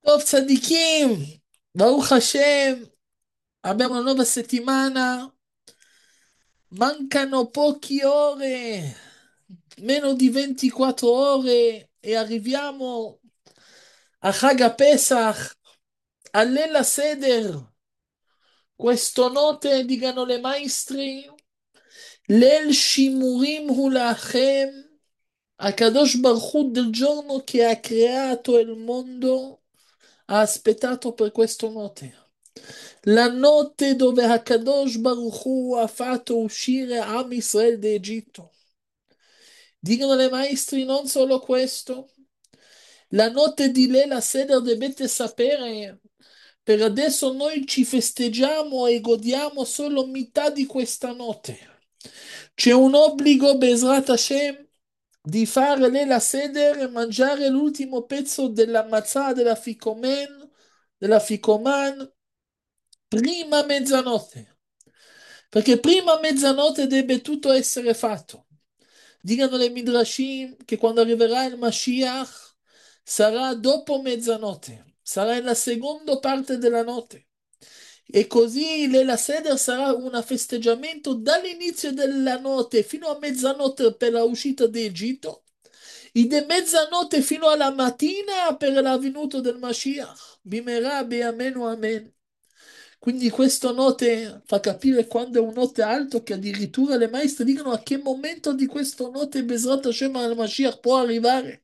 Tov Tzadikim, Baruch Hashem, abbiamo una nuova settimana, mancano poche ore, meno di 24 ore e arriviamo a Chag Pesach, all'Ela Seder, questo notte, dicono le maestri, Lel Shimurim Hulachem, Akadosh Baruch Hu del giorno che ha creato il mondo, ha aspettato per questo notte. La notte dove Hakadosh Baruch Hu ha fatto uscire Am Israele d'Egitto. Dicono le maestri non solo questo. La notte di Lela Seder dovete sapere, per adesso noi ci festeggiamo e godiamo solo metà di questa notte. C'è un obbligo, Bezrat Hashem, di fare Lela Seder e mangiare l'ultimo pezzo della matzah della ficoman, prima mezzanotte, perché prima mezzanotte deve tutto essere fatto. Dicano le Midrashim che quando arriverà il Mashiach sarà dopo mezzanotte, sarà nella seconda parte della notte. E così la Seder sarà un festeggiamento dall'inizio della notte fino a mezzanotte per la uscita d'Egitto e da mezzanotte fino alla mattina per la venuta del Mashiach. Bimera be'amenu amen. Quindi questa notte fa capire quando è un notte alto che addirittura le maestre dicono a che momento di questa notte Bezrat Hashem al Mashiach può arrivare.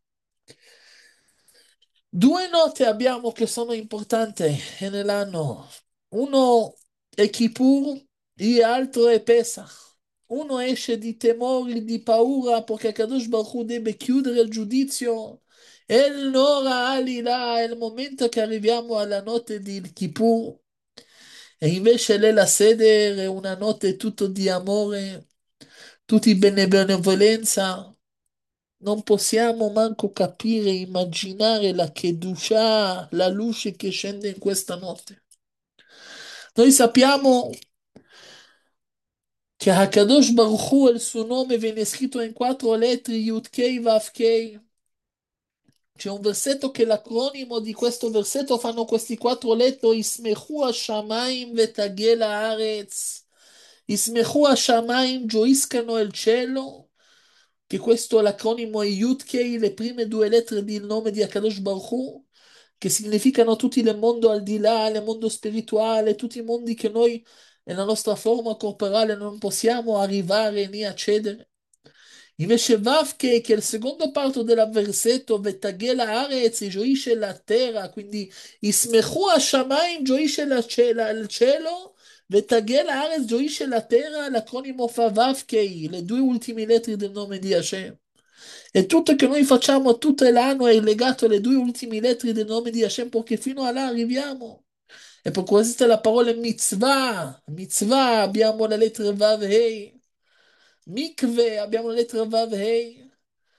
Due notti abbiamo che sono importanti nell'anno. Uno è Kippur e l'altro è Pesach. Uno esce di temori, di paura perché Kadosh Baruch Hu deve chiudere il giudizio. E l'ora alila è il momento che arriviamo alla notte di Kippur. E invece lei la sede è una notte tutto di amore, tutti benevolenza. Non possiamo manco capire, immaginare la Kedusha, la luce che scende in questa notte. Noi sappiamo che Hakadosh Baruch Hu, il suo nome viene scritto in quattro lettere, Yud Kei Vav Kei. C'è un versetto che l'acronimo di questo versetto fanno questi quattro lettere, Ismechu Hashamayim Vetagel Haaretz. Ismechu Hashamayim, gioiscano il cielo, che questo l'acronimo è Yud Kei, le prime due lettere del nome di Akadosh Baruch Hu, che significano tutti il mondo al di là, il mondo spirituale, tutti i mondi che noi, nella nostra forma corporale, non possiamo arrivare né accedere. Invece Vavke, che è il secondo parto del versetto, Vetagel Haaretz, gioisce la terra, quindi Ismechu Hashamayim, gioisce il cielo, Vetagel Haaretz, gioisce la terra, l'acronimo fa Vavkei, le due ultime lettere del nome di Hashem. E tutto che noi facciamo tutto l'anno è legato alle due ultime lettere del nome di Hashem, perché fino a là arriviamo. E per questo la parola mitzvah, mitzvah, abbiamo la lettera Vav Hei. Mikve, abbiamo la lettera Vav Hei.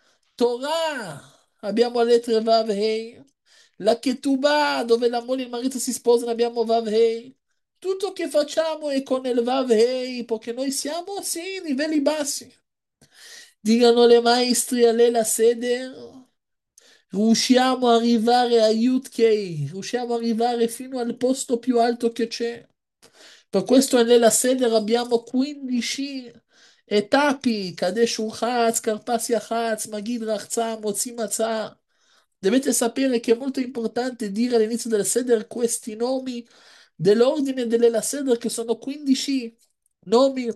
Torah, abbiamo la lettera Vav Hei. La Ketubah, dove la moglie e il marito si sposano, abbiamo Vav Hei. Tutto che facciamo è con il Vav Hei, perché noi siamo, sì, livelli bassi. Dicano le maestri a lei la sede, riusciamo ad arrivare a Yud-Kei, riusciamo ad arrivare fino al posto più alto che c'è. Per questo nella sede abbiamo 15 etapi, Kadesh Urchatz, Karpas Yachatz, Magid Rachza, Mozzi Matzah. Dovete sapere che è molto importante dire all'inizio della sede questi nomi dell'ordine della sede, che sono 15 nomi,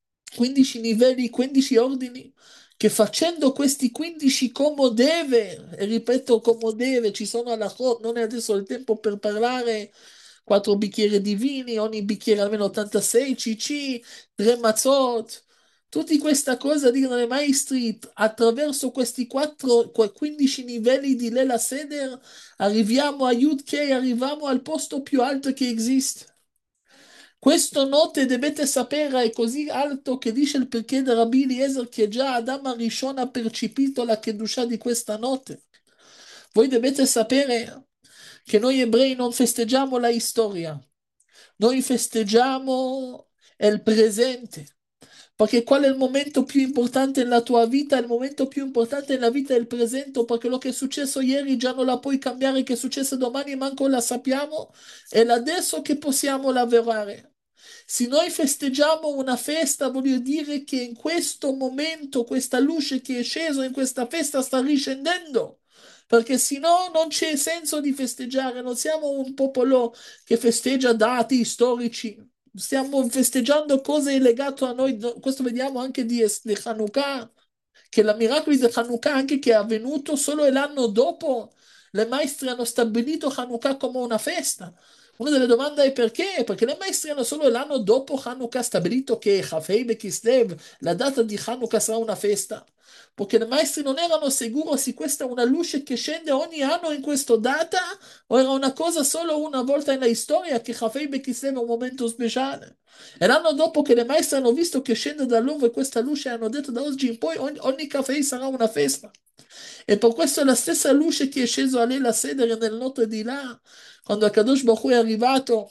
15 livelli, 15 ordini, che facendo questi 15 come deve, e ripeto come deve, ci sono alla non è adesso il tempo per parlare, 4 bicchieri di vini, ogni bicchiere almeno 86 cc, 3 mazzot. Tutte queste cose dicono le maestri, attraverso questi 15 livelli di Lela Seder, arriviamo a Yud Kei, arriviamo al posto più alto che esiste. Questo notte dovete sapere è così alto che dice il perché di Rabbi Eliezer che già Adam Arishon ha percepito la Kedusha di questa notte. Voi dovete sapere che noi ebrei non festeggiamo la storia, noi festeggiamo il presente. Perché qual è il momento più importante nella tua vita? Il momento più importante nella vita è il presente, perché lo che è successo ieri già non la puoi cambiare, che è successo domani manco la sappiamo, è l'adesso che possiamo lavorare. Se noi festeggiamo una festa, voglio dire che in questo momento questa luce che è scesa in questa festa sta riscendendo. Perché se no non c'è senso di festeggiare, non siamo un popolo che festeggia dati storici, stiamo festeggiando cose legate a noi. Questo vediamo anche di Hanukkah, che la miracoli di Hanukkah anche che è avvenuto solo l'anno dopo, le maestre hanno stabilito Hanukkah come una festa. Una delle domande è perché? Perché le maestre hanno solo l'anno dopo Hanukkah stabilito che Chafei Bekislev, la data di Hanukkah sarà una festa. Perché le maestre non erano sicure se questa è una luce che scende ogni anno in questa data o era una cosa solo una volta nella storia che Chafei Bekislev è un momento speciale. E l'anno dopo che le maestre hanno visto che scende dall'uovo questa luce hanno detto da oggi in poi ogni caffè sarà una festa. E per questo è la stessa luce che è sceso a lei la sedere nel notte di là, quando Akadosh Baruch Hu è arrivato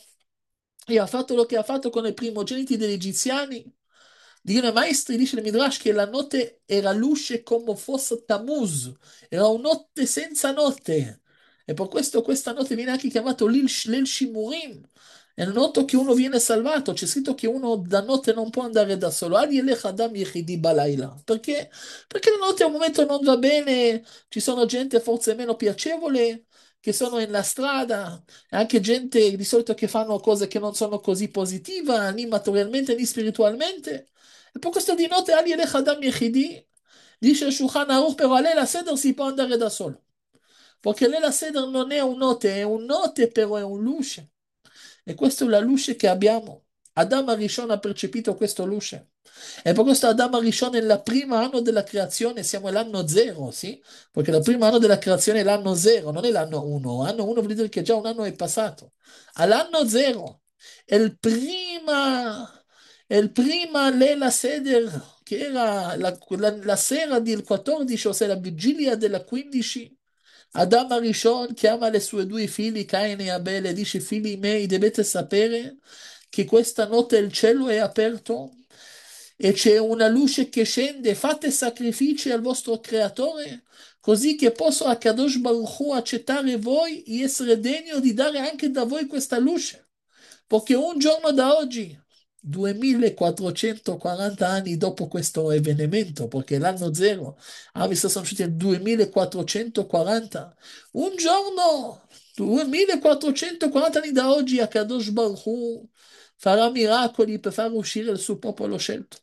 e ha fatto lo che ha fatto con i primogeniti degli egiziani. Dicono i maestri, dice il Midrash, che la notte era luce come fosse Tammuz, era una notte senza notte. E per questo questa notte viene anche chiamato l'Il Shimurim. È la notte che uno viene salvato. C'è scritto che uno da notte non può andare da solo. Adi elech Adam yechidi balayla. Perché? Perché la notte a un momento non va bene, ci sono gente forse meno piacevole che sono nella strada, anche gente di solito che fanno cose che non sono così positive, né materialmente né spiritualmente. E per questo di notte Ali elech Adam yechidi, dice il Shulchan Aruch, però a lei la seder si può andare da solo. Perché lei la seder non è un notte però è un luce. E questa è la luce che abbiamo. Adamo Arishon ha percepito questa luce. E per questo Adamo Arishon è il primo anno della creazione, siamo all'anno zero, sì? Perché il primo anno della creazione è l'anno zero, non è l'anno uno. L'anno uno vuol dire che già un anno è passato. All'anno zero è il prima Lela Seder, che era la sera del 14, ossia la vigilia della 15. Adam Arishon chiama le sue due figli, Caino e Abele, e dice: Figli miei, dovete sapere che questa notte il cielo è aperto e c'è una luce che scende. Fate sacrifici al vostro creatore, così che possa a Kadosh Baruch Hu accettare voi e essere degno di dare anche da voi questa luce. Perché un giorno da oggi, 2440 anni dopo questo avvenimento, perché l'anno zero, visto sono usciti nel 2440, un giorno, 2440 anni da oggi, a Kadosh Baruch Hu farà miracoli per far uscire il suo popolo scelto.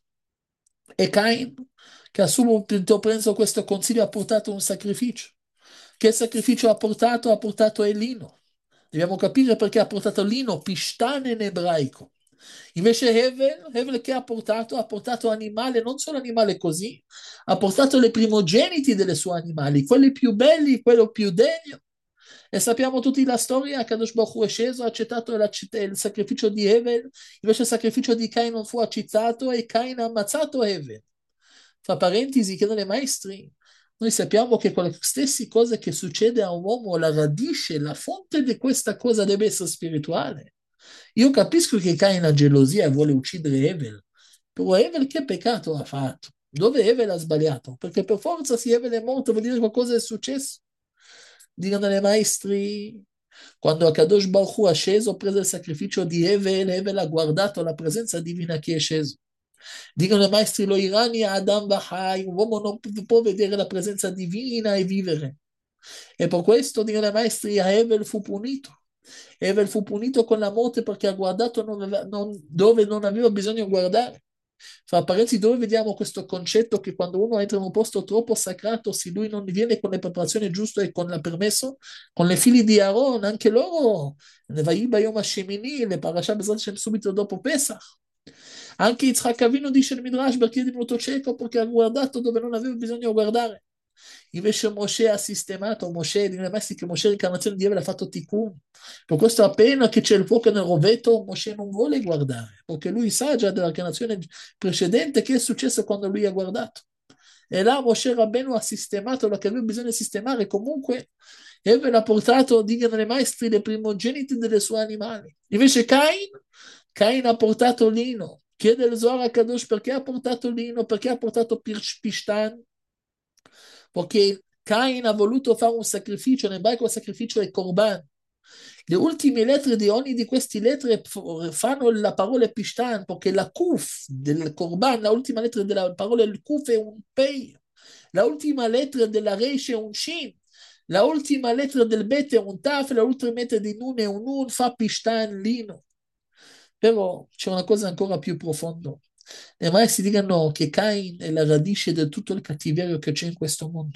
E Cain, che ha subito preso questo consiglio, ha portato un sacrificio. Che sacrificio ha portato? Ha portato Elino. Dobbiamo capire perché ha portato Lino, Pishtan in ebraico. Invece Hevel che ha portato? Ha portato animale, non solo animale così, ha portato le primogeniti delle sue animali, quelli più belli, quello più degno. E sappiamo tutti la storia, Kadosh Baruch Hu è sceso, ha accettato il sacrificio di Hevel, invece il sacrificio di Cain non fu accettato e Cain ha ammazzato Hevel. Fra parentesi, chiedono ai maestri, noi sappiamo che con le stesse cose che succede a un uomo, la radice, la fonte di questa cosa deve essere spirituale. Io capisco che Cain ha gelosia e vuole uccidere Evel, però Evel che peccato ha fatto? Dove Evel ha sbagliato? Perché per forza se Evel è morto vuol dire che qualcosa è successo. Dicono ai maestri, quando Akadosh Baruch Hu è sceso, prese il sacrificio di Evel, Evel ha guardato la presenza divina che è sceso. Dicono i maestri lo irani Adam Bahai, un uomo non può vedere la presenza divina e vivere. E per questo, dicono i maestri, Hevel fu punito. Hevel fu punito con la morte perché ha guardato dove non aveva bisogno di guardare. Fra parentesi, dove vediamo questo concetto che quando uno entra in un posto troppo sacrato, se lui non viene con le preparazioni giuste e con il permesso, con le figlie di Aaron, anche loro, Vayim Bayom Hashemini, le parasha Bezrat Hashem subito dopo Pesach. Anche Yitzhak Avinu dice il Midrash perché è venuto cieco perché ha guardato dove non aveva bisogno di guardare. Invece Moshe ha sistemato, Moshe, dicono i maestri che Moshe l'incarnazione di Dio l'ha fatto tikkun. Per questo appena che c'è il fuoco nel rovetto, Moshe non vuole guardare, perché lui sa già dell'incarnazione precedente che è successo quando lui ha guardato. E là Moshe Rabbeinu ha sistemato lo che aveva bisogno di sistemare. Comunque Evel ha portato, dicono i maestri, le primogeniti delle sue animali. Invece Cain ha portato Lino. Chiede il Zohar a Kadosh perché ha portato Lino, perché ha portato Pishtan, perché Cain ha voluto fare un sacrificio, in ebraico il sacrificio è Korban. Le ultime lettere di ogni di queste lettere fanno la parola Pishtan, perché la Kuf del Korban, la ultima lettera della parola il Kuf è un Pei, la ultima lettera della Reish è un Shin, la ultima lettera del Bet è un Taf, la ultima lettera di Nun è un Nun, fa Pishtan Lino. Però c'è una cosa ancora più profonda. Le maestri dicono che Cain è la radice di tutto il cattiverio che c'è in questo mondo,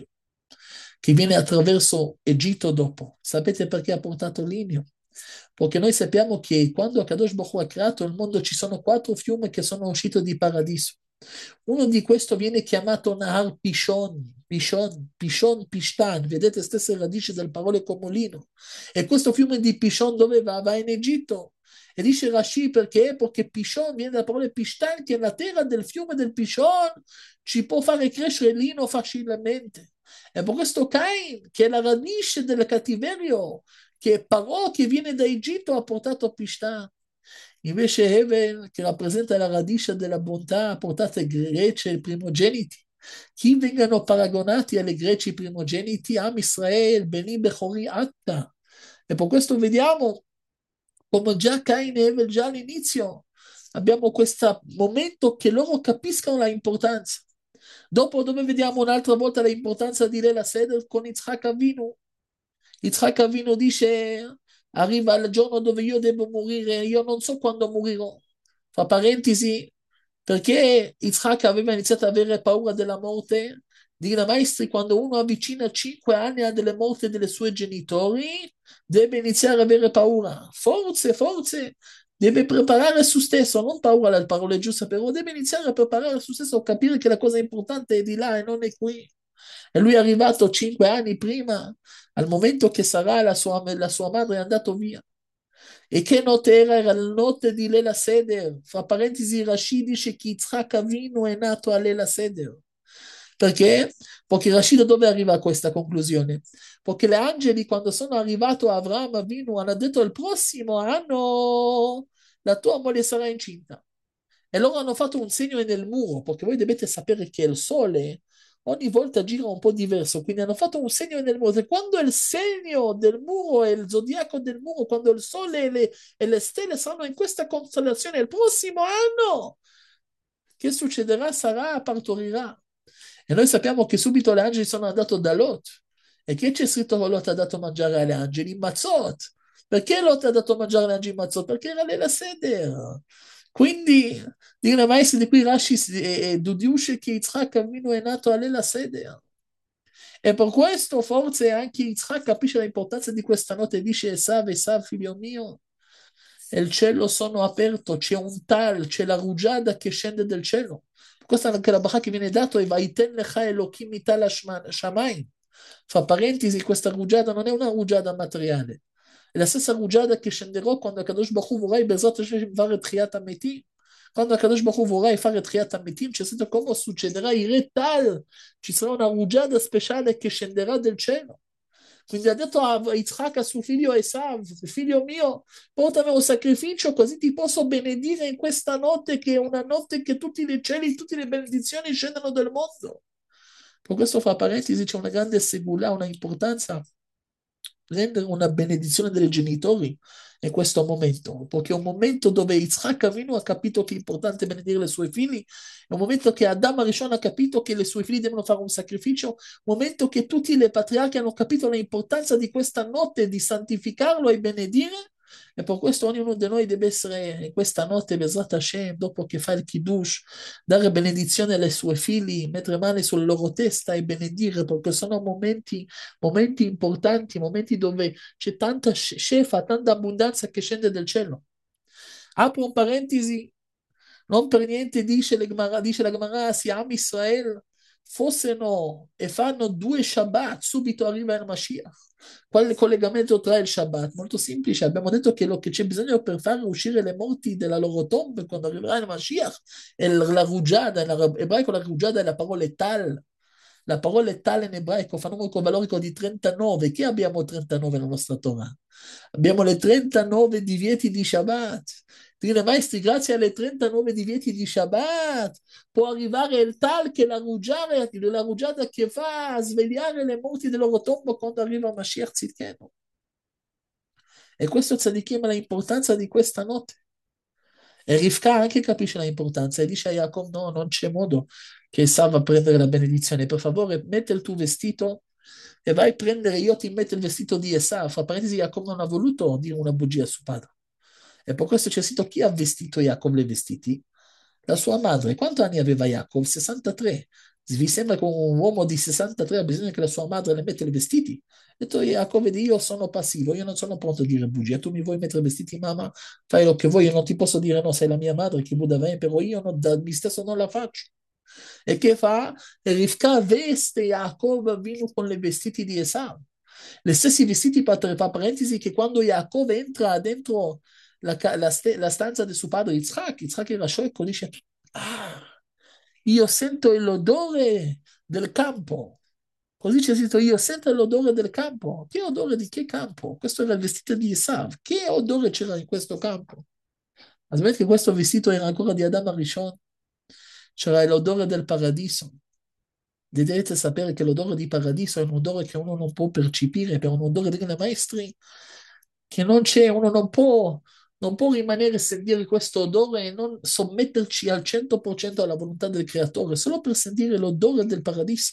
che viene attraverso Egitto dopo. Sapete perché ha portato Linio? Perché noi sappiamo che quando Kadosh Baruch Hu ha creato il mondo ci sono 4 fiumi che sono usciti di paradiso. Uno di questi viene chiamato Nahar Pishon, Pishon, Pishon, Pishtan, vedete stesse radici del parole comolino. E questo fiume di Pishon dove va? Va in Egitto. E dice Rashi perché? Perché Pishon viene dalla parola Pishtan, che la terra del fiume del Pishon ci può fare crescere lino facilmente. E per questo Cain, che è la radice del cattiverio, che Parò che viene da Egitto ha portato Pishtan. Invece Hevel, che rappresenta la radice della bontà, ha portato i greci e primogeniti. Chi vengono paragonati alle greci primogeniti? Am Israel, Beni Bechori Atta. E per questo vediamo come già Cain e Hevel già all'inizio abbiamo questo momento che loro capiscono la importanza. Dopo dove vediamo un'altra volta l'importanza di Lela Seder con Yitzhak Avinu. Yitzhak Avinu dice, arriva il giorno dove io devo morire, io non so quando morirò. Fra parentesi, perché Yitzhak aveva iniziato ad avere paura della morte? Dicono i maestri, quando uno avvicina 5 anni a delle morte dei suoi genitori, deve iniziare ad avere paura. Forse, forse, deve preparare su stesso, non paura alle parole giuste, però deve iniziare a preparare su stesso, a capire che la cosa importante è di là e non è qui. E lui è arrivato 5 anni prima, al momento che Sarà, la sua madre, è andato via. E che notte era? Era la notte di Lela Seder. Fra parentesi, Rashi dice che Yitzhak Avinu è nato a Lela Seder. Perché? Perché Rashi da dove arriva a questa conclusione? Perché gli angeli, quando sono arrivati a Avraham Avinu, hanno detto il prossimo anno la tua moglie sarà incinta. E loro hanno fatto un segno nel muro, perché voi dovete sapere che il sole ogni volta gira un po' diverso, quindi hanno fatto un segno nel muro. E quando il segno del muro e il zodiaco del muro, quando il sole e le stelle saranno in questa costellazione il prossimo anno, che succederà? Sarà partorirà. E noi sappiamo che subito gli angeli sono andati da Lot. E che c'è scritto che Lot ha dato a mangiare agli angeli? Mazzot. Perché Lot ha dato a mangiare agli angeli mazzot? Perché era lì la sede. Quindi, dire ai maestri di qui Rashi deduce che Yitzhak Avinu è nato a lei la sede. E per questo forse anche Yitzhak capisce l'importanza di questa notte e dice Esav, figlio mio, e il cielo sono aperto, c'è un tal, c'è la rugiada che scende del cielo. Questa è anche la bracha che viene dato e vaiten lecha Elohim mital shamayim. Fra parentesi, questa rugiada non è una rugiada materiale, è la stessa rugiada che scenderò quando Kadosh Baruch Hu vorrà Bezrat Hashem fare Tchiat HaMetim. Quando Kadosh Baruch Hu vorrà fare Tchiat HaMetim, c'è scritto come succederà, il tal, ci sarà una rugiada speciale che scenderà del cielo. Quindi ha detto a Yitzhak a suo figlio Esav, figlio mio, portami un sacrificio così ti posso benedire in questa notte che è una notte che tutti i cieli, tutte le benedizioni scendono del mondo. Per questo, fra parentesi, c'è una grande segula, una importanza rendere una benedizione dei genitori in questo momento, perché è un momento dove Yitzhak Avinu ha capito che è importante benedire i suoi figli, è un momento che Adam Arishon ha capito che i suoi figli devono fare un sacrificio, un momento che tutti i patriarchi hanno capito l'importanza di questa notte, di santificarlo e benedire, e per questo ognuno di noi deve essere in questa notte, Bezrat Hashem, dopo che fa il Kiddush, dare benedizione ai suoi figli, mettere mani sulla loro testa e benedire, perché sono momenti importanti, momenti dove c'è tanta scefa, tanta abbondanza che scende dal cielo. Apro un parentesi, non per niente dice la Gemara, se Am Israel fossero e fanno 2 Shabbat, subito arriva il Mashiach. Qual è il collegamento tra il Shabbat? Molto semplice, abbiamo detto che lo che c'è bisogno per far uscire le morti dalla loro tombe quando arriverà il Mashiach è la rugiada, in ebraico la rugiada è la parola tal. La parola tal in ebraico fa numero valorico di 39. Che abbiamo 39 nella nostra Torah? Abbiamo le 39 divieti di Shabbat. Dire, maestri, grazie alle 39 divieti di Shabbat, può arrivare il tal che la rugiada che fa a svegliare le morti del loro tombo quando arriva Mashiach Tzidkenu. E questo tzadikim ha l'importanza di questa notte. E Rivka anche capisce l'importanza e dice a Jacob, no, non c'è modo che Esav va a prendere la benedizione. Per favore, metti il tuo vestito e vai a prendere, io ti metto il vestito di Esav. Fra parentesi, Jacob non ha voluto dire una bugia a suo padre. E per questo c'è scritto chi ha vestito Jacob le vestiti? La sua madre. Quanti anni aveva Jacob? 63. Vi sembra che un uomo di 63 ha bisogno che la sua madre le metta i vestiti? Ha detto Jacob, vedi, io sono passivo, io non sono pronto a dire bugie. Tu mi vuoi mettere i vestiti, mamma? Fai lo che vuoi, io non ti posso dire no, sei la mia madre, che Buddha vai, però io da me stesso non la faccio. E che fa? E Rivka veste Jacob vino con i vestiti di Esau. Gli stessi vestiti, tra parentesi, che quando Jacob entra dentro la stanza di suo padre Yitzhak era sciocco, dice, ah, io sento l'odore del campo. Così c'è scritto, io sento l'odore del campo. Che odore di che campo? Questo era il vestito di Esav. Che odore c'era in questo campo? Ma sapete che questo vestito era ancora di Adam Arishon? C'era l'odore del paradiso. Dovete sapere che l'odore di paradiso è un odore che uno non può percepire, per un odore dei maestri, che non c'è, uno non può rimanere a sentire questo odore e non sommetterci al 100% alla volontà del creatore, solo per sentire l'odore del paradiso.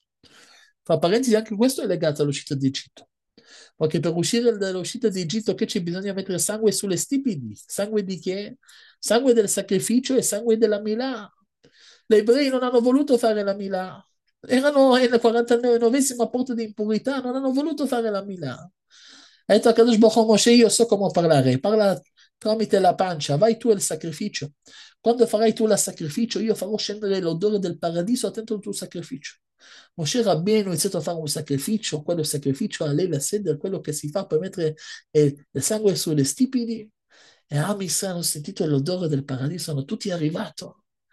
Fra parentesi, anche questo è legato all'uscita d'Egitto. Perché per uscire dall'uscita d'Egitto che c'è bisogno mettere sangue sulle stipiti? Sangue di che? Sangue del sacrificio e sangue della Milà. Gli ebrei non hanno voluto fare la Milà. Erano nel 49esima porta di impurità, non hanno voluto fare la Milà. Ha detto a Kadosh Baruch Hu, Moshe, io so come parlare, parla tramite la pancia, vai tu al sacrificio. Quando farai tu il sacrificio, io farò scendere l'odore del paradiso dentro il tuo sacrificio. Moshe Rabbeinu ha iniziato a fare un sacrificio, quello sacrificio a lei la sede, quello che si fa per mettere il sangue sulle stipiti, e Am Israele hanno sentito l'odore del paradiso, hanno tutti arrivati.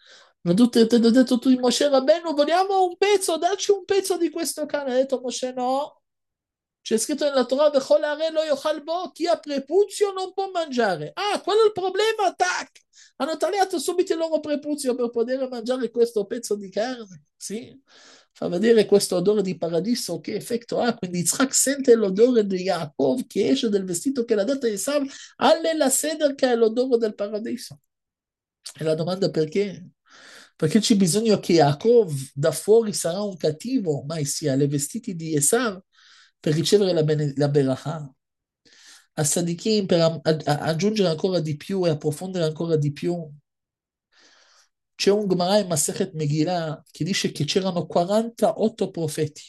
Hanno detto tu, Moshe Rabbeinu, vogliamo un pezzo, dacci un pezzo di questo cane. Ha detto Moshe, no. C'è scritto nella Torah, "Vechol hare lo yochal bo", chi ha prepuzio non può mangiare. Ah, quello è il problema, tac! Hanno tagliato subito il loro prepuzio per poter mangiare questo pezzo di carne. Sì? Fa vedere questo odore di paradiso, che effetto ha. Quindi Yitzhak sente l'odore di Yaakov che esce del vestito che l'ha dato a Esav, alle la seder che è l'odore del paradiso. E la domanda è perché? Perché c'è bisogno che Yaakov da fuori sarà un cattivo, ma sia le vestiti di Esav per ricevere la Berachà. A Sadikim per aggiungere ancora di più e approfondire ancora di più. C'è un Gemara in Masechet Megillah che dice che c'erano 48 profeti,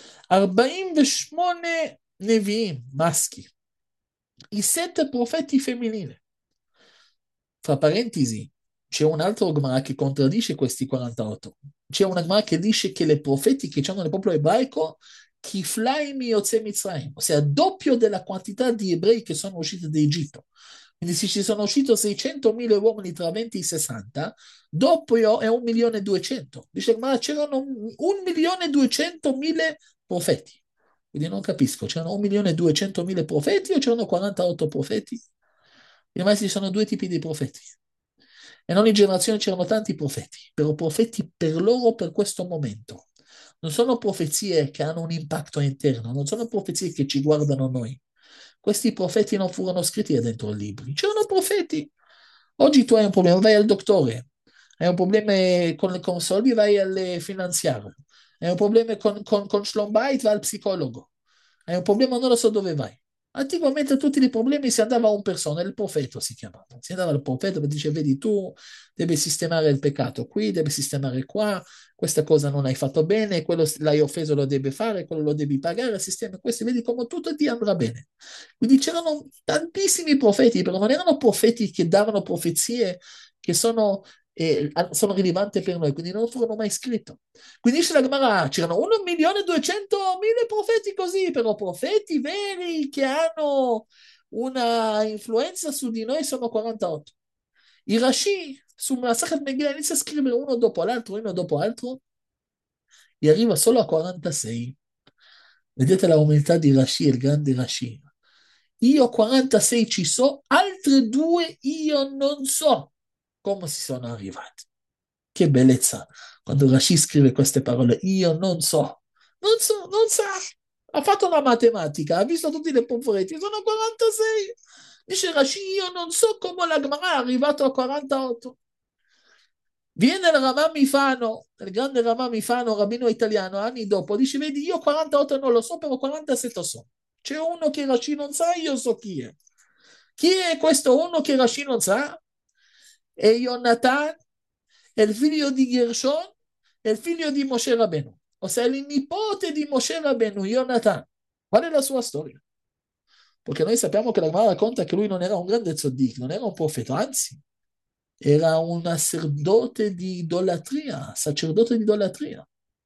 48 Nevi'im maschi, i 7 profeti femminili. Fra parentesi, c'è un altro Gemara che contraddice questi 48. C'è una Gemara che dice che le profeti che c'erano nel popolo ebraico, Kiflaim Yotze Mitzrayim, ossia doppio della quantità di ebrei che sono usciti da Egitto. Quindi se ci sono usciti 600.000 uomini tra 20 e 60, doppio è 1.200.000. Dice ma c'erano 1.200.000 profeti. Quindi non capisco, c'erano 1.200.000 profeti o c'erano 48 profeti? I maestri sono due tipi di profeti. E in ogni generazione c'erano tanti profeti, però profeti per loro per questo momento. Non sono profezie che hanno un impatto interno, non sono profezie che ci guardano noi. Questi profeti non furono scritti dentro i libri, c'erano profeti. Oggi tu hai un problema, vai al dottore, hai un problema con soldi, vai al finanziario, hai un problema con Shlom Bayit, vai al psicologo, hai un problema, non lo so dove vai. Anticamente tutti i problemi si andava a un persona, il profeta si chiamava. Si andava al profeta e dice, vedi tu, devi sistemare il peccato qui, devi sistemare qua, questa cosa non hai fatto bene, quello l'hai offeso lo devi fare, quello lo devi pagare, sistema questo, vedi come tutto ti andrà bene. Quindi c'erano tantissimi profeti, però non erano profeti che davano profezie che sono rilevanti per noi, quindi non furono mai scritti. Quindi dice la Gemara, c'erano 1.200.000 profeti così, però profeti veri che hanno una influenza su di noi sono 48. I Rashi su Masachet Megillah inizia a scrivere uno dopo l'altro, e arriva solo a 46. Vedete la umiltà di Rashi, il grande Rashi. io 46 ci so, altre due io non so come si sono arrivati. Che bellezza quando Rashi scrive queste parole, io non so, non sa. Ha fatto una matematica, ha visto tutti le pomporetti, sono 46. Dice Rashi, io non so come la Gemara è arrivato a 48. Viene il Ramà Mifano, il grande Ramà Mifano, rabbino italiano, anni dopo, dice, vedi, io 48 non lo so, però 47 so. C'è uno che Rashi non sa, io so chi è. Chi è questo uno che Rashi non sa? È Yonatan, è il figlio di Gershon, è il figlio di Moshe Rabbeinu. Ossia, è il nipote di Moshe Rabbeinu, Yonatan. Qual è la sua storia? Perché noi sappiamo che la Gemara racconta che lui non era un grande tzaddik, non era un profeta, anzi, era un sacerdote di idolatria.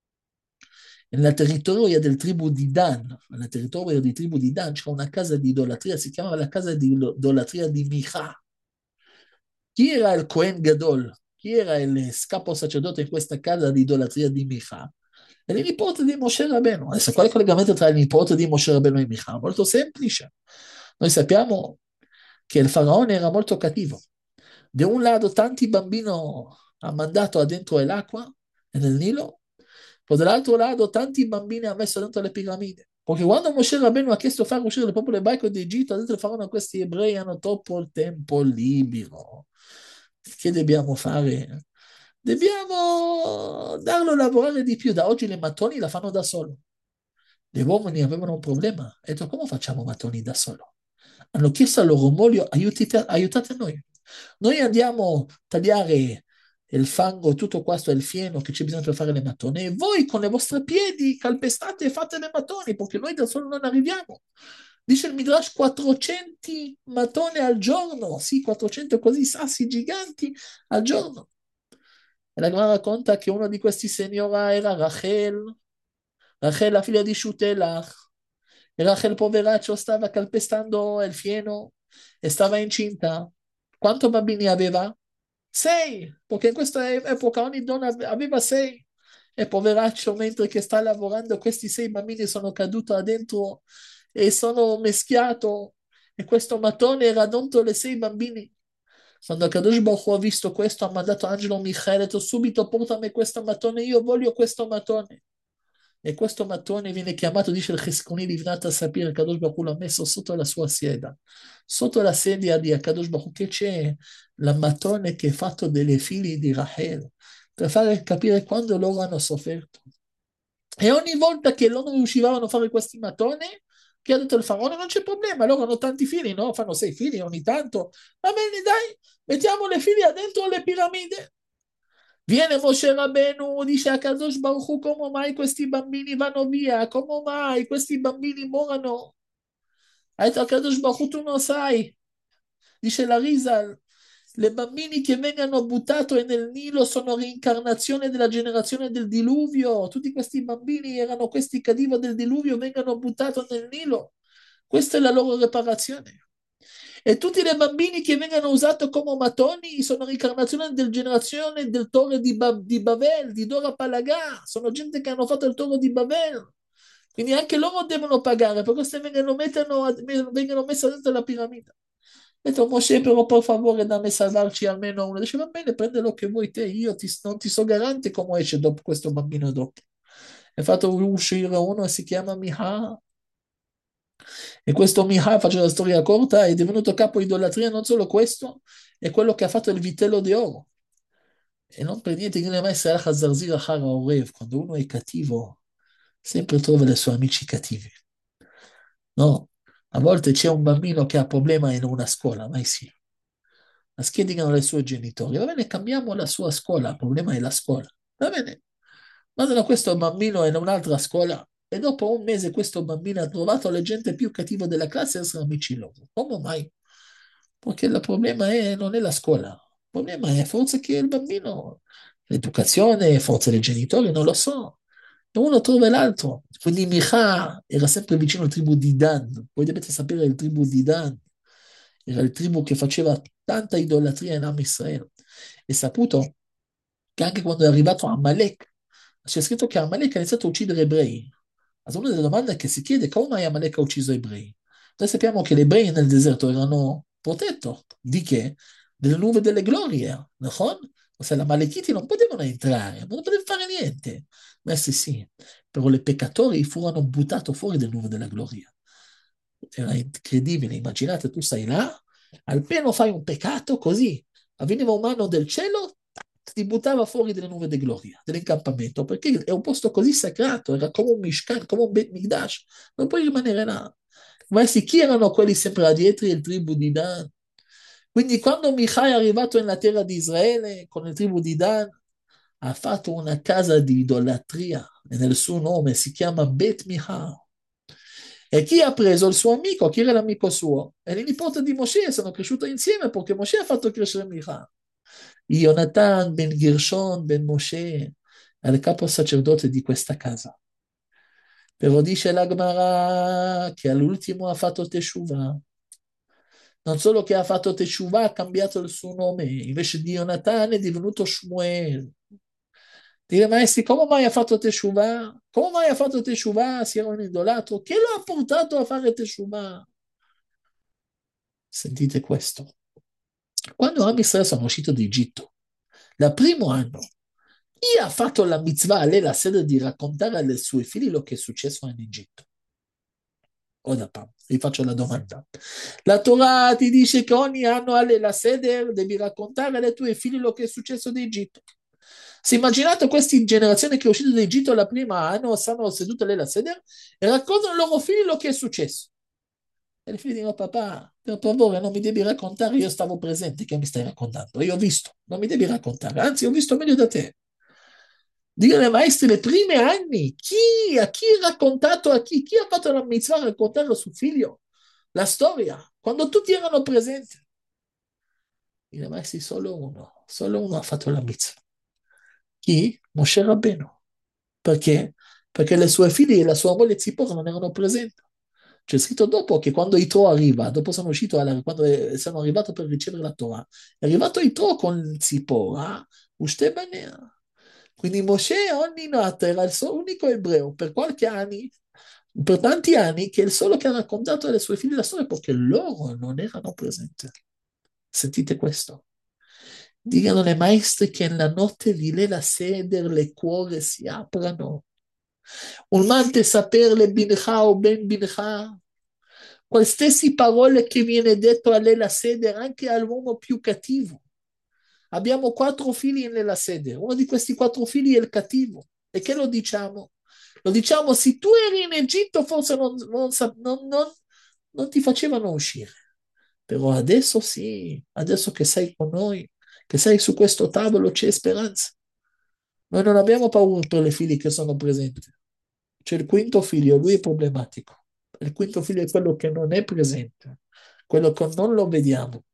Nel territorio del tribù di Dan, nel territorio di tribù di Dan c'è una casa di idolatria, si chiama la casa di idolatria di Micha. Chi era il Cohen Gadol? Chi era il capo sacerdote in questa casa di idolatria di Micha? È il nipote di Moshe Rabbeinu. Adesso, qual è il collegamento tra il nipote di Moshe Rabbeinu e Micha? Molto semplice. Noi sappiamo che il faraone era molto cattivo. Da un lato, tanti bambini ha mandato dentro l'acqua nel Nilo, poi dall'altro lato, tanti bambini ha messo dentro le piramidi. Perché quando Moshe Rabbeinu ha chiesto di far uscire il popolo ebraico d'Egitto, ha detto il faraone, questi ebrei hanno troppo il tempo libero. Che dobbiamo fare? Dobbiamo darlo a lavorare di più. Da oggi le mattoni la fanno da solo. Gli uomini avevano un problema. Ha detto, come facciamo mattoni da solo? Hanno chiesto al loro moglio, aiutate noi. Noi andiamo a tagliare il fango, tutto questo è il fieno che c'è bisogno per fare le mattone. E voi con le vostre piedi calpestate e fate le mattoni, perché noi da solo non arriviamo. Dice il Midrash 400 mattone al giorno, sì, 400 così sassi giganti al giorno. E la Gemara racconta che uno di questi signora era Rachel, Rachel la figlia di Shutelach. E Rachel poveraccio stava calpestando il fieno e stava incinta. Quanto bambini aveva? Sei, perché in questa epoca ogni donna aveva sei. E poveraccio, mentre che sta lavorando, questi sei bambini sono caduti dentro e sono meschiato. E questo mattone era dentro le sei bambini. Quando Kadosh Baruch Hu ha visto questo, ha mandato Angelo Michele, ha detto subito portami questo mattone, io voglio questo mattone. E questo mattone viene chiamato, dice il Chesconi Livnat a sapere, Kadosh Baruch Hu l'ha messo sotto la sua sedia. Sotto la sedia di Kadosh Baruch Hu che c'è la mattone che è fatto delle figlie di Rachel, per fare capire quando loro hanno sofferto. E ogni volta che loro riuscivano a fare questi mattoni, che ha detto il faraone, non c'è problema, loro hanno tanti figli, no? Fanno sei figli ogni tanto. Va bene, dai, mettiamo le figlie dentro le piramidi. Viene Moshe Rabbeinu, dice a Kadosh Baruch Hu, come mai questi bambini vanno via? Come mai questi bambini morono? Ha detto a Kadosh Baruch Hu, tu non sai. Dice la Rizal, le bambini che vengono buttati nel Nilo sono reincarnazione della generazione del diluvio. Tutti questi bambini erano questi cattivi del diluvio, vengono buttati nel Nilo. Questa è la loro reparazione. E tutti i bambini che vengono usati come mattoni sono reincarnazione della generazione del toro di Babel, di Dora Palagà. Sono gente che hanno fatto il toro di Babel. Quindi anche loro devono pagare, per questo vengono messe dentro la piramide. Ho detto, Mosè, però per favore dammi salvarci almeno uno. Dice, va bene, prendelo che vuoi te, non ti so garante come esce dopo questo bambino dopo. È fatto uscire uno e si chiama Miha. E questo Miha, faccio la storia corta, è divenuto capo idolatria, non solo questo, è quello che ha fatto il vitello di oro. E non per niente che ne mai sarà Zarzir Ahara Orev, quando uno è cattivo, sempre trova i suoi amici cattivi. No, a volte c'è un bambino che ha problema in una scuola, mai sì. La schedicano i suoi genitori. Va bene, cambiamo la sua scuola, il problema è la scuola. Va bene, mandano questo bambino in un'altra scuola e dopo un mese questo bambino ha trovato le gente più cattive della classe e sono amici loro. Come mai? Perché il problema non è la scuola, il problema è forse che il bambino, l'educazione, forse dei genitori, non lo so. E uno trova l'altro. Quindi Micha era sempre vicino al tribù di Dan. Voi dovete sapere il tribù di Dan. Era il tribù che faceva tanta idolatria in Am Israele. E saputo che anche quando è arrivato Amalek, c'è scritto che Amalek ha iniziato a uccidere ebrei. Allora una delle domande che si chiede è come mai Amalek ha ucciso ebrei? Noi sappiamo che gli ebrei nel deserto erano protetti di che? Delle nuvole delle glorie, no? Se la Malechiti non potevano entrare, non potevano fare niente. Ma sì, però i peccatori furono buttati fuori dalle nuvole della gloria. Era incredibile, immaginate, tu stai là, appena fai un peccato così, veniva un mano del cielo, ti buttava fuori dalle nuvole di gloria, dell'incampamento, perché è un posto così sacrato, era come un Mishkan, come un Bet Mikdash, non puoi rimanere là. Ma sì, chi erano quelli sempre là dietro? Il tribù di Dan. Quindi quando Michai è arrivato nella terra di Israele con il tribù di Dan, ha fatto una casa di idolatria e nel suo nome si chiama Bet Michal. E chi ha preso il suo amico? Chi era l'amico suo? È il nipote di Mosè, sono cresciuti insieme perché Mosè ha fatto crescere Michal. Jonathan ben Gershon ben Mosè è il capo sacerdote di questa casa. Però dice la Gemara che all'ultimo ha fatto Teshuvah. Non solo che ha fatto Teshuvah, ha cambiato il suo nome, invece di Jonathan è divenuto Shmuel. Dire, maestri, come mai ha fatto Teshuvah? Come mai ha fatto Teshuvah? Si era un idolatro. Che lo ha portato a fare Teshuvah? Sentite questo. Quando Am Israele sono uscito d'Egitto, il primo anno, chi ha fatto la mitzvah a lei la sede di raccontare ai suoi figli lo che è successo in Egitto? Ora vi faccio la domanda. La Torah ti dice che ogni anno alle la sede devi raccontare ai tuoi figli lo che è successo in Egitto. Se immaginate queste generazioni che è uscito d'Egitto la prima anno, stanno sedute lì alla sede e raccontano ai loro figli lo che è successo. E i figli dicono, papà, per favore non mi devi raccontare, io stavo presente, che mi stai raccontando? Io ho visto, non mi devi raccontare, anzi ho visto meglio da te. Dire ai maestri, nei primi anni, a chi ha raccontato chi ha fatto la mitzvah a raccontare al suo figlio la storia, quando tutti erano presenti? Dire ai maestri, solo uno ha fatto la mitzvah. Chi? Moshe Rabbenu. Perché? Perché le sue figlie e la sua moglie Zippora non erano presenti. C'è scritto dopo che quando Itro arriva, dopo sono uscito, quando sono arrivato per ricevere la Torah, è arrivato Itro con Zippora, Ushte Banea. Quindi Moshe ogni notte era il suo unico ebreo per qualche anni, per tanti anni, che è il solo che ha raccontato alle sue figlie la storia perché loro non erano presenti. Sentite questo. Dicano le maestre che nella notte di Lela Seder le cuore si aprono. Un mante saperle bincha o ben bincha. Qualsiasi parole che viene detto a Lela Seder anche all'uomo più cattivo. Abbiamo quattro figli nella sede. Uno di questi quattro figli è il cattivo. E che lo diciamo? Lo diciamo, se tu eri in Egitto forse non ti facevano uscire. Però adesso sì, adesso che sei con noi, che sei su questo tavolo, c'è speranza. Noi non abbiamo paura per le figlie che sono presenti. C'è il quinto figlio, lui è problematico. Il quinto figlio è quello che non è presente, quello che non lo vediamo.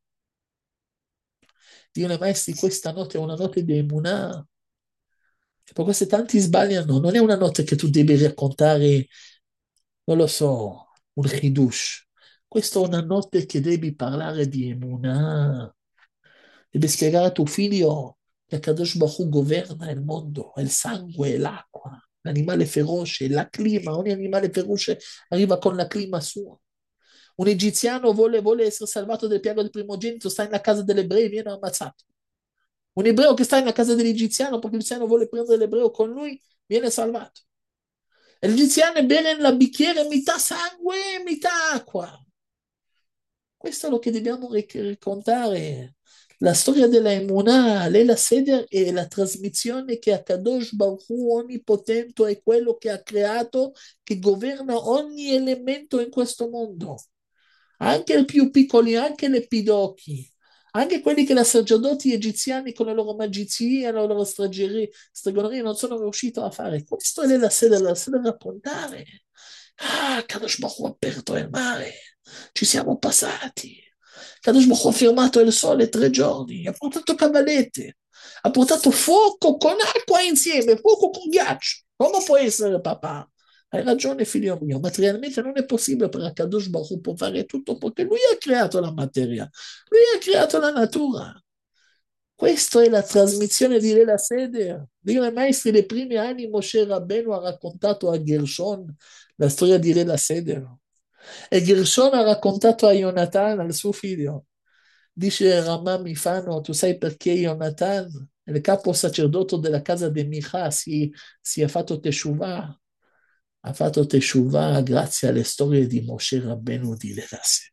Dio ai maestri, questa notte è una notte di emunah. E per questo tanti sbagliano. Non è una notte che tu devi raccontare, non lo so, un chidush. Questa è una notte che devi parlare di emunah. Devi spiegare a tuo figlio che Kadosh Baruch Hu governa il mondo, il sangue, l'acqua, l'animale feroce, la clima. Ogni animale feroce arriva con la clima sua. Un egiziano vuole essere salvato del piaga del primogenito, sta nella casa dell'ebreo, viene ammazzato. Un ebreo che sta nella casa dell'egiziano perché l'egiziano vuole prendere l'ebreo con lui, viene salvato. E l'egiziano beve nella bicchiere metà sangue e metà acqua. Questo è lo che dobbiamo raccontare. La storia della Emunah, lei la sede e la trasmissione che Akadosh Baruch Hu onnipotente è quello che ha creato, che governa ogni elemento in questo mondo. Anche i più piccoli, anche le pidocchi, anche quelli che i sacerdoti egiziani con le loro magizie e le loro stregonerie non sono riusciti a fare. Questo è la sede da raccontare. Ah, Kadosh Baruch Hu ha aperto il mare, ci siamo passati. Kadosh Baruch Hu ha fermato il sole 3 giorni, ha portato cavallette, ha portato fuoco con acqua insieme, fuoco con ghiaccio. Come può essere, papà? Hai ragione, figlio mio, materialmente non è possibile per Akadosh Baruch Hu può fare tutto perché lui ha creato la materia, lui ha creato la natura. Questa è la trasmissione di Lela Seder. Dio ai maestri, nei primi anni Moshe Rabbeinu ha raccontato a Gershon la storia di Lela Seder. E Gershon ha raccontato a Jonathan, al suo figlio, dice Ramah Mifano, tu sai perché Jonathan, il capo sacerdote della casa di Micha, si è fatto teshuvah? Ha fatto teshuvah grazie alle storie di Moshe Rabbeinu di Levasse.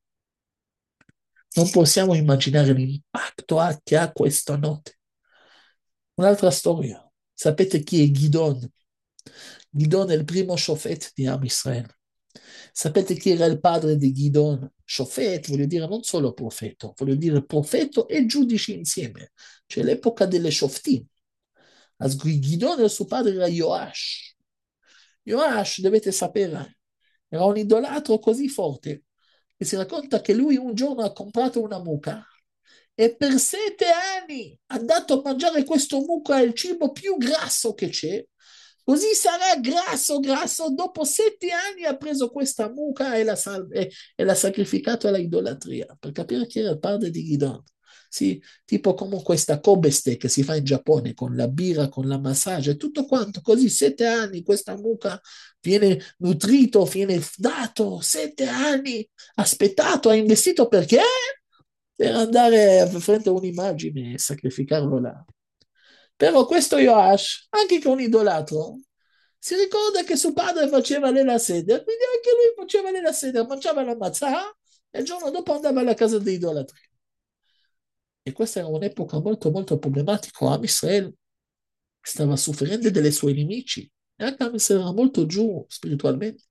Non possiamo immaginare l'impatto che ha questa notte. Un'altra storia. Sapete chi è Gidon? Gidon è il primo shofet di Am Israel. Sapete chi era il padre di Gidon? Shofet vuol dire non solo profeta, vuol dire profeta e giudice insieme. C'è l'epoca delle shoftim. Gidon e suo padre era Yoash. Yoash, dovete sapere, era un idolatro così forte che si racconta che lui un giorno ha comprato una mucca e per 7 anni ha dato a mangiare questo mucca, il cibo più grasso che c'è, così sarà grasso, grasso. Dopo 7 anni ha preso questa mucca e l'ha sacrificato all'idolatria, per capire chi era il padre di Gidon. Sì, tipo come questa Kobe che si fa in Giappone con la birra, con la massaggio e tutto quanto. Così 7 anni questa mucca viene nutrito, viene dato 7 anni, aspettato, ha investito perché? Per andare a fronte a un'immagine e sacrificarlo là. Però questo Yoash, anche che è un idolatro, si ricorda che suo padre faceva lei la sede, quindi anche lui faceva lei la sede, mangiava la mazzà e il giorno dopo andava alla casa di idolatri. E questa era un'epoca molto molto problematica. Am Israel stava soffrendo delle sue nemici e anche Am Israel era molto giù spiritualmente.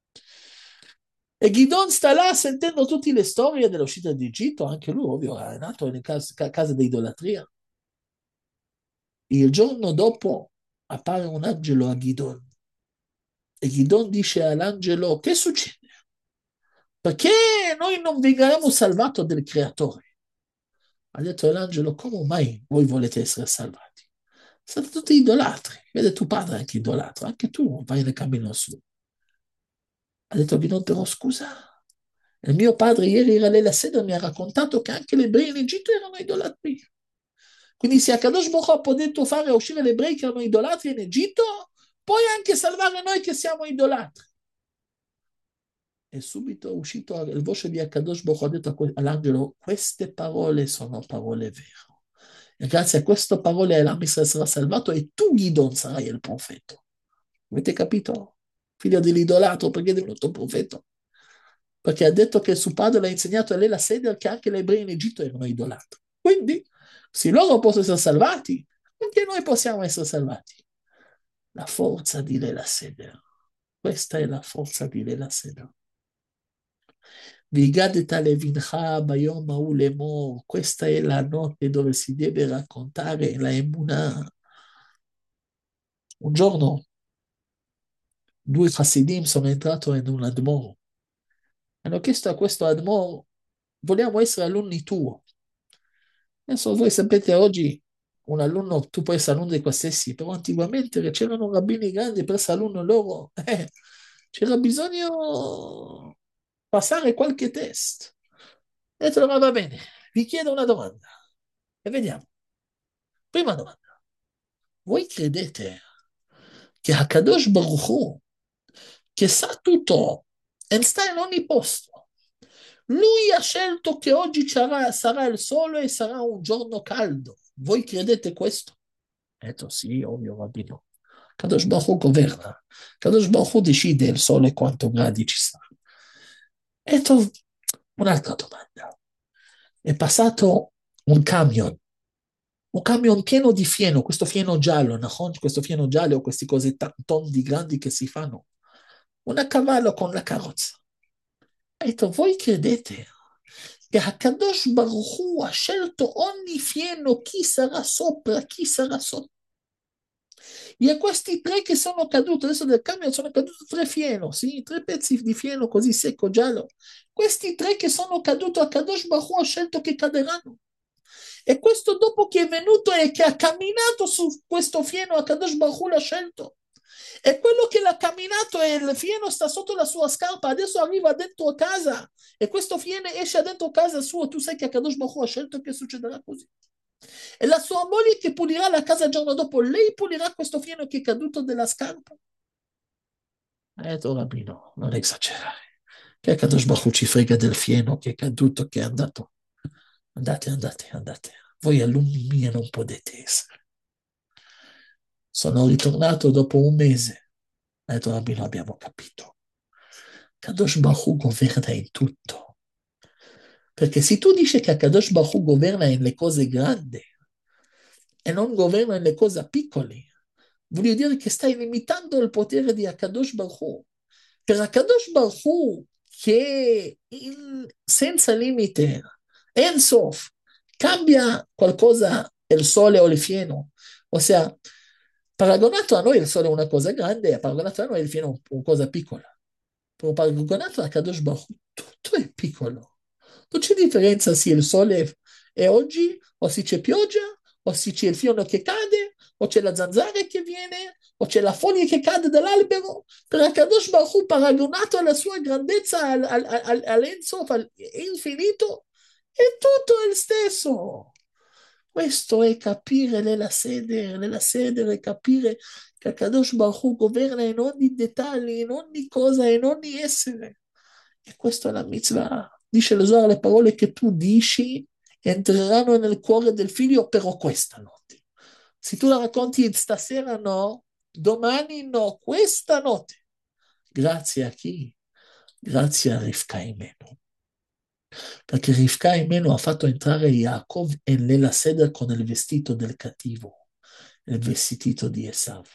E Ghidon sta là sentendo tutte le storie dell'uscita d'Egitto, anche lui ovvio è nato in casa di idolatria. Il giorno dopo appare un angelo a Ghidon e Ghidon dice all'angelo che succede? Perché noi non veniamo salvati del creatore? Ha detto l'angelo, come mai voi volete essere salvati? Siete tutti idolatri. Vede tuo padre è anche idolatra, anche tu vai nel cammino suo. Ha detto Ghidon, però scusa, il mio padre ieri era lì la sera e mi ha raccontato che anche gli ebrei in Egitto erano idolatri. Quindi se Akadosh Baruch Hu ha potuto fare uscire gli ebrei che erano idolatri in Egitto, puoi anche salvare noi che siamo idolatri. E subito è uscito il voce di Akadosh Baruch Hu, ha detto all'angelo, queste parole sono parole vere. E grazie a queste parole l'Amisra sarà salvato e tu, Gidon, sarai il profeta. Avete capito? Figlio dell'idolato, perché è venuto profeta? Perché ha detto che suo padre l'ha insegnato a lei la sede che anche gli ebrei in Egitto erano idolatri. Quindi, se loro possono essere salvati, anche noi possiamo essere salvati. La forza di Lela Seder. Questa è la forza di Lela Seder. Vigadet levincha bayom ההוא לאמור. Questa è la notte dove si deve raccontare la Emunah. Un giorno, due Hasidim sono entrati in un Admor. Hanno chiesto a questo Admor, vogliamo essere alunni tuoi. Adesso voi sapete oggi un alunno, tu puoi essere alunno di qualsiasi, però anticamente c'erano rabbini grandi per essere alunno loro, c'era bisogno passare qualche test. E ho detto, ma va bene, vi chiedo una domanda e vediamo. Prima domanda, voi credete che Hakadosh Baruch Hu, che sa tutto e sta in ogni posto, lui ha scelto che oggi sarà il sole e sarà un giorno caldo. Voi credete questo? Ho detto sì, ovvio, rabbino. Kadosh Baruch Hu governa. Kadosh Baruch Hu decide il sole quanto gradi ci sarà. Ho detto un'altra domanda. È passato un camion pieno di fieno, questo fieno giallo, questo fieno giallo o queste cose tondi grandi che si fanno. Un cavallo con la carrozza. Ho detto, voi credete che Hakadosh Baruch Hu ha scelto ogni fieno chi sarà sopra, chi sarà sotto? E questi tre che sono caduti, adesso del camion sono caduti tre fieno, sì, tre pezzi di fieno così secco, giallo. Questi tre che sono caduti, Hakadosh Baruch Hu ha scelto che caderanno. E questo dopo che è venuto e che ha camminato su questo fieno, Hakadosh Baruch Hu l'ha scelto. E quello che l'ha camminato e il fieno sta sotto la sua scarpa, adesso arriva dentro casa e questo fieno esce dentro casa sua, tu sai che Hakadosh Baruch Hu ha scelto che succederà così. E la sua moglie che pulirà la casa il giorno dopo, lei pulirà questo fieno che è caduto dalla scarpa. Ha detto, rabbino, non esagerare. che Akadosh Baruch Hu ci frega del fieno che è caduto, che è andato. Andate, andate, andate. Voi alunni miei non potete essere. Sono ritornato dopo un mese. Ha detto, Rabbino, abbiamo capito. Kadosh Baruch Hu governa in tutto. Perché se tu dici che Kadosh Baruch Hu governa nelle cose grandi e non governa nelle cose piccole, voglio dire che stai limitando il potere di Akadosh Baruch Hu. Per Akadosh Baruch Hu, che senza limite, Ein Sof, cambia qualcosa il sole o il fieno. Ossia, paragonato a noi il sole è una cosa grande, e paragonato a noi il fieno è una cosa piccola. Però paragonato a Kadosh Baruch Hu, tutto è piccolo. Non c'è differenza se il sole è oggi, o se c'è pioggia, o se c'è il fieno che cade, o c'è la zanzara che viene, o c'è la foglia che cade dall'albero. Per Kadosh Baruch Hu, paragonato alla sua grandezza, all'Ensof, all'infinito, è tutto il stesso. Questo è capire nella sede, è capire che Kadosh Baruch Hu governa in ogni dettaglio, in ogni cosa, in ogni essere. E questa è la mitzvah. Dice lo Zohar, le parole che tu dici entreranno nel cuore del figlio però questa notte. Se tu la racconti stasera no, domani no, questa notte. Grazie a chi? Grazie a Rivka Imenu. Perché Rivka Imenu ha fatto entrare Yaakov nella sede con il vestito del cattivo, il vestito di Esav.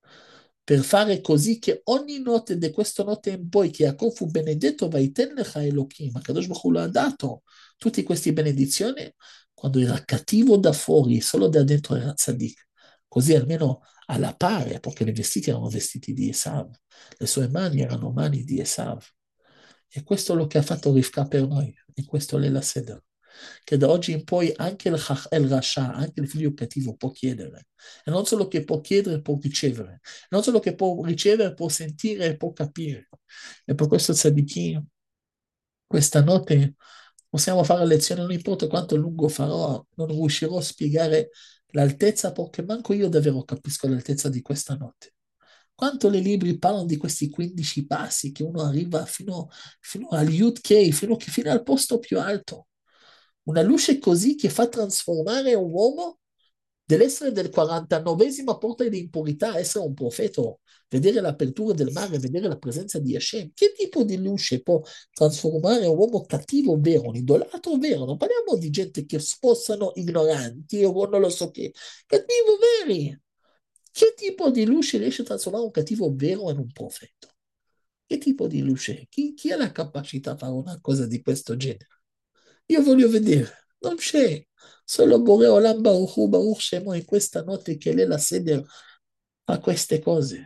Per fare così che ogni notte di questa notte in poi che Yaakov fu benedetto, Vaiten lecha Elohim, Kadosh Baruch Hu l'ha dato tutte queste benedizioni quando era cattivo da fuori, solo da dentro era tzaddik. Così almeno alla pari, perché i vestiti erano vestiti di Esav, le sue mani erano mani di Esav. E questo è lo che ha fatto Rivka per noi, e questo è la sede. Che da oggi in poi anche il Rasha, anche il figlio cattivo può chiedere. E non solo che può chiedere, può ricevere. Non solo che può ricevere, può sentire e può capire. E per questo Tzadikim, questa notte possiamo fare lezione, non importa quanto lungo farò, non riuscirò a spiegare l'altezza, perché manco io davvero capisco l'altezza di questa notte. Quanto i libri parlano di questi 15 passi che uno arriva fino al Yud Kei, fino al posto più alto. Una luce così che fa trasformare un uomo dell'essere del 49esima porta di impurità, essere un profeta, vedere l'apertura del mare, vedere la presenza di Hashem. Che tipo di luce può trasformare un uomo cattivo vero, un idolatro vero? Non parliamo di gente che sposano ignoranti o non lo so che, cattivo veri. Che tipo di luce riesce a trasformare un cattivo vero in un profeta? Che tipo di luce? Chi ha la capacità di fare una cosa di questo genere? Io voglio vedere, non c'è. Solo Boreo Olam Baruch Hu, Baruch Shemo in questa notte che lei la sede fa queste cose.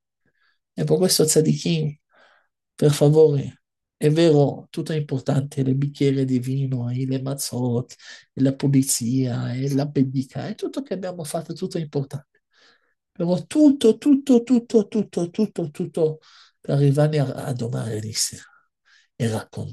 E per questo Tzadikim, per favore, è vero, tutto è importante, le bicchiere di vino, e le mazzot, e la pulizia, e la bendica, è tutto che abbiamo fatto, tutto è importante. Però tutto per arrivare a domani di sera e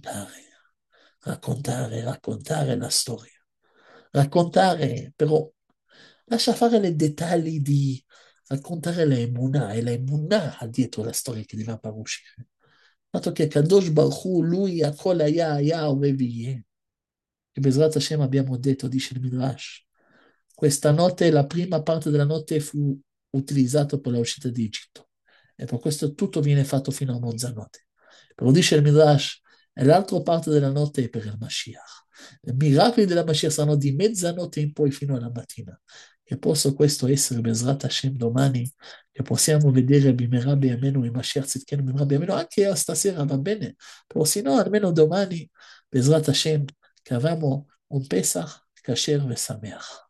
raccontare la storia. Raccontare, però, lascia fare i dettagli di raccontare l'emunah, e l'emunah dietro la storia che deve far uscire. Dato che Kadosh Baruch Hu, lui, Akol היה, ויהיה. Che Bezrat Hashem abbiamo detto, dice il Midrash, questa notte, la prima parte della notte fu utilizzata per l'uscita di Egitto. E per questo tutto viene fatto fino a mezzanotte. Però dice il Midrash, e l'altra parte della notte è per il Mashiach. I miracoli della Mashiach saranno di mezzanotte in poi fino alla mattina. Che possa questo essere Bezrat Hashem domani, che possiamo vedere Bimera B'Yamenu, il Mashiach Tzidkenu Bimera B'Yamenu, anche stasera va bene, però se no almeno domani, Bezrat Hashem, che avevamo un Pesach kasher e sameach.